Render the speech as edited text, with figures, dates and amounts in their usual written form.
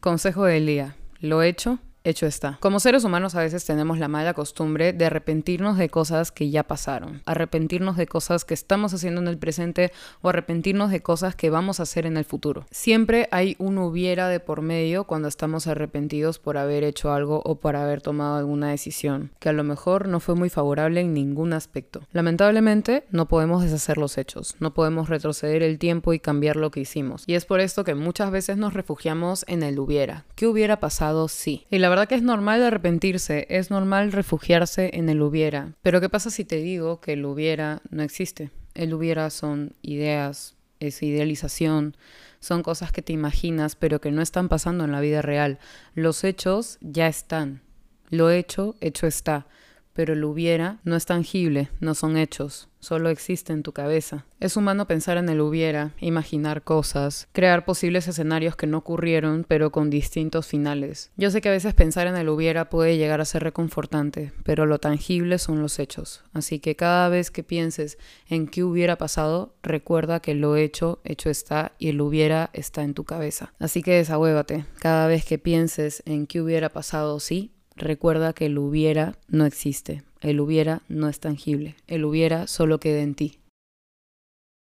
Consejo del día. Lo hecho, hecho está. Como seres humanos a veces tenemos la mala costumbre de arrepentirnos de cosas que ya pasaron, arrepentirnos de cosas que estamos haciendo en el presente o arrepentirnos de cosas que vamos a hacer en el futuro. Siempre hay un hubiera de por medio cuando estamos arrepentidos por haber hecho algo o por haber tomado alguna decisión, que a lo mejor no fue muy favorable en ningún aspecto. Lamentablemente, no podemos deshacer los hechos, no podemos retroceder el tiempo y cambiar lo que hicimos. Y es por esto que muchas veces nos refugiamos en el hubiera. ¿Qué hubiera pasado si? Y la verdad que es normal arrepentirse, es normal refugiarse en el hubiera. Pero ¿qué pasa si te digo que el hubiera no existe? El hubiera son ideas, es idealización, son cosas que te imaginas pero que no están pasando en la vida real. Los hechos ya están. Lo hecho, hecho está. Pero el hubiera no es tangible, no son hechos, solo existe en tu cabeza. Es humano pensar en el hubiera, imaginar cosas, crear posibles escenarios que no ocurrieron, pero con distintos finales. Yo sé que a veces pensar en el hubiera puede llegar a ser reconfortante, pero lo tangible son los hechos. Así que cada vez que pienses en qué hubiera pasado, recuerda que lo hecho, hecho está y el hubiera está en tu cabeza. Así que desahuévate. Cada vez que pienses en qué hubiera pasado, sí, recuerda que el hubiera no existe. El hubiera no es tangible. El hubiera solo queda en ti.